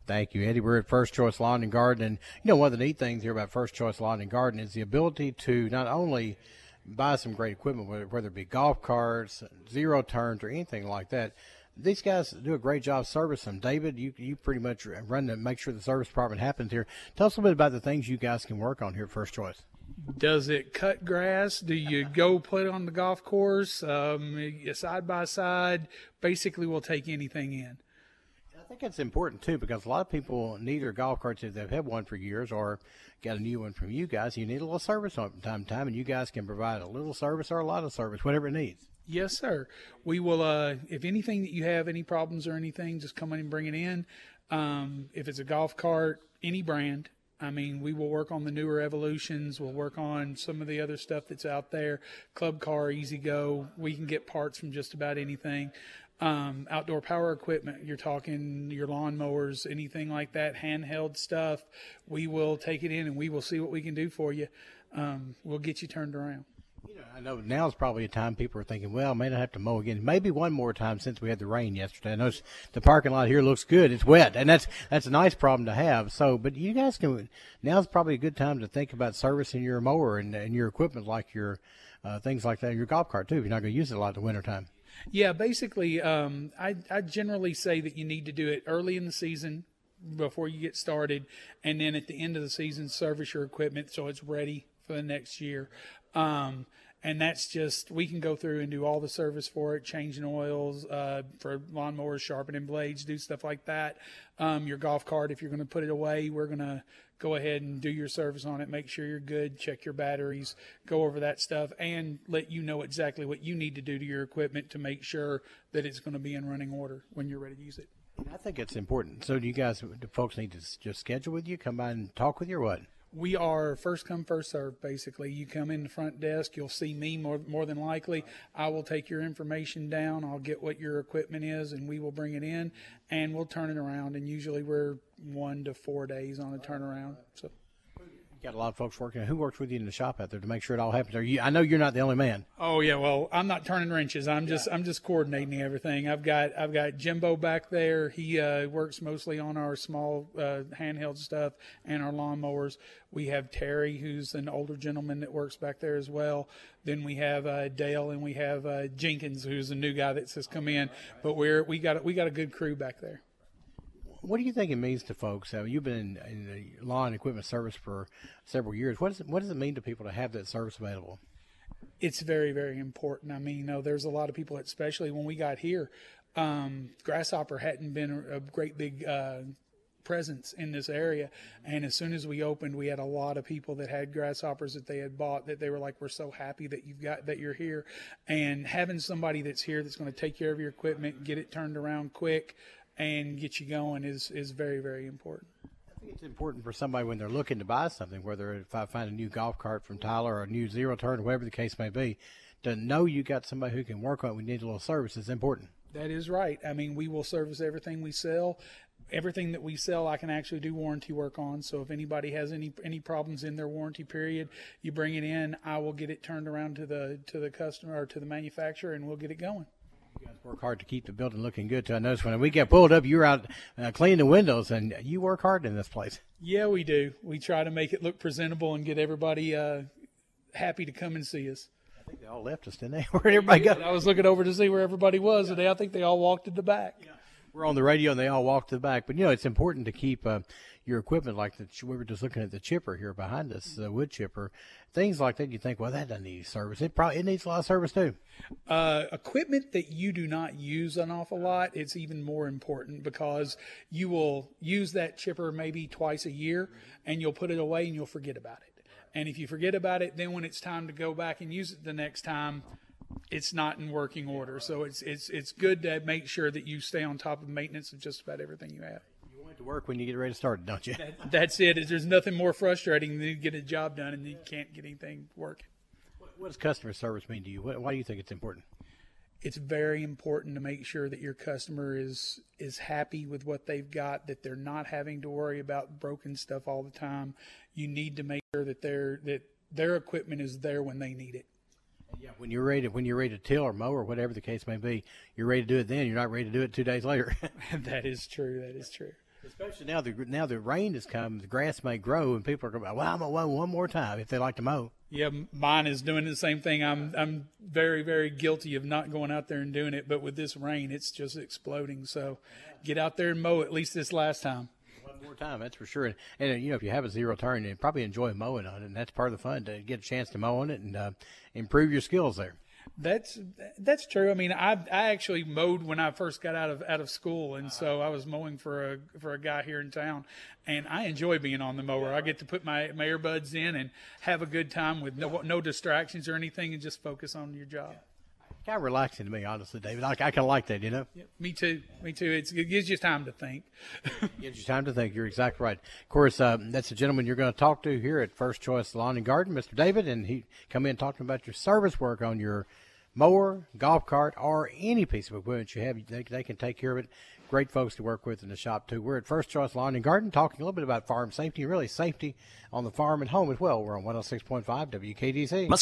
Thank you, Eddie. We're at First Choice Lawn and Garden, and one of the neat things here about First Choice Lawn and Garden is the ability to not only buy some great equipment, whether it be golf carts, zero turns, or anything like that. These guys do a great job servicing. David, you pretty much run to make sure the service department happens here. Tell us a little bit about the things you guys can work on here at First Choice. Does it cut grass? Do you go play on the golf course? Side by side, basically we'll take anything in. I think it's important, too, because a lot of people need their golf carts if they've had one for years or got a new one from you guys. You need a little service on it from time to time, and you guys can provide a little service or a lot of service, whatever it needs. Yes, sir. We will, if anything that you have, any problems or anything, just come in and bring it in. If it's a golf cart, any brand, we will work on the newer Evolutions. We'll work on some of the other stuff that's out there. Club car, Easy Go. We can get parts from just about anything. Outdoor power equipment, you're talking your lawnmowers, anything like that, handheld stuff. We will take it in and we will see what we can do for you. We'll get you turned around. I know now's probably a time people are thinking, well, I may not have to mow again. Maybe one more time since we had the rain yesterday. I know the parking lot here looks good. It's wet, and that's a nice problem to have. So, but you guys now's probably a good time to think about servicing your mower and your equipment, like your things like that, your golf cart, too, if you're not going to use it a lot in the wintertime. Yeah, basically, I generally say that you need to do it early in the season before you get started, and then at the end of the season, service your equipment so it's ready for the next year. And that's just, we can go through and do all the service for it, changing oils, for lawnmowers, sharpening blades, do stuff like that. Your golf cart, if you're going to put it away, we're going to go ahead and do your service on it, make sure you're good, check your batteries, go over that stuff, and let you know exactly what you need to do to your equipment to make sure that it's going to be in running order when you're ready to use it. I think it's important. So do folks need to just schedule with you, come by and talk with you, or what? We are first come, first serve, basically. You come in the front desk, you'll see me more than likely. I will take your information down. I'll get what your equipment is, and we will bring it in, and we'll turn it around. And usually we're 1 to 4 days on a turnaround. So. You got a lot of folks working. Who works with you in the shop out there to make sure it all happens? I know you're not the only man. Oh yeah, well, I'm not turning wrenches. I'm just coordinating everything. I've got Jimbo back there. He works mostly on our small handheld stuff and our lawnmowers. We have Terry, who's an older gentleman that works back there as well. Then we have Dale, and we have Jenkins, who's a new guy that's just come in. But we got a good crew back there. What do you think it means to folks? You've been in the lawn equipment service for several years. What does it mean to people to have that service available? It's very, very important. There's a lot of people, especially when we got here, Grasshopper hadn't been a great big presence in this area. And as soon as we opened, we had a lot of people that had Grasshoppers that they had bought, that they were like, we're so happy that you're here. And having somebody that's here that's going to take care of your equipment, get it turned around quick, and get you going is very, very important. I think it's important for somebody when they're looking to buy something, whether if I find a new golf cart from Tyler or a new zero turn, whatever the case may be, to know you got somebody who can work on it. We need a little service is important. That is right. We will service everything we sell. Everything that we sell, I can actually do warranty work on. So if anybody has any problems in their warranty period, you bring it in, I will get it turned around to the customer or to the manufacturer, and we'll get it going. You guys work hard to keep the building looking good, too. I noticed when we get pulled up, you were out cleaning the windows, and you work hard in this place. Yeah, we do. We try to make it look presentable and get everybody happy to come and see us. I think they all left us, didn't they? Where'd everybody go? I was looking over to see where everybody was today. I think they all walked to the back. Yeah. We're on the radio, and they all walked to the back. But, it's important to keep your equipment like we were just looking at the chipper here behind us, the wood chipper. Things like that, you think, well, that doesn't need service. It needs a lot of service, too. Equipment that you do not use an awful lot, it's even more important because you will use that chipper maybe twice a year, and you'll put it away and you'll forget about it. And if you forget about it, then when it's time to go back and use it the next time, it's not in working order. So it's good to make sure that you stay on top of maintenance of just about everything you have. You want it to work when you get ready to start, don't you? That's it. There's nothing more frustrating than to get a job done and you can't get anything working. What does customer service mean to you? Why do you think it's important? It's very important to make sure that your customer is happy with what they've got, that they're not having to worry about broken stuff all the time. You need to make sure that their equipment is there when they need it. Yeah, when you're ready to till or mow or whatever the case may be, you're ready to do it then. You're not ready to do it 2 days later. That is true. That is true. Especially now the rain has come, the grass may grow, and people are going, well, I'm going to mow one more time if they like to mow. Yeah, mine is doing the same thing. I'm very, very guilty of not going out there and doing it, but with this rain, it's just exploding. So get out there and mow at least this last time. One more time, that's for sure. And if you have a zero turn, you probably enjoy mowing on it, and that's part of the fun to get a chance to mow on it and improve your skills there. That's true. I mean, I actually mowed when I first got out of school, and so I was mowing for a guy here in town, and I enjoy being on the mower. I get to put my earbuds in and have a good time with no distractions or anything, and just focus on your job. Kind of relaxing to me, honestly, David. I kind of like that, you know. Yeah, me too. It gives you time to think. Gives you time to think. You're exactly right. Of course, that's the gentleman you're going to talk to here at First Choice Lawn and Garden, Mr. David, and he come in talking about your service work on your mower, golf cart, or any piece of equipment you have. They can take care of it. Great folks to work with in the shop, too. We're at First Choice Lawn and Garden talking a little bit about farm safety, really safety on the farm and home as well. We're on 106.5 WKDC.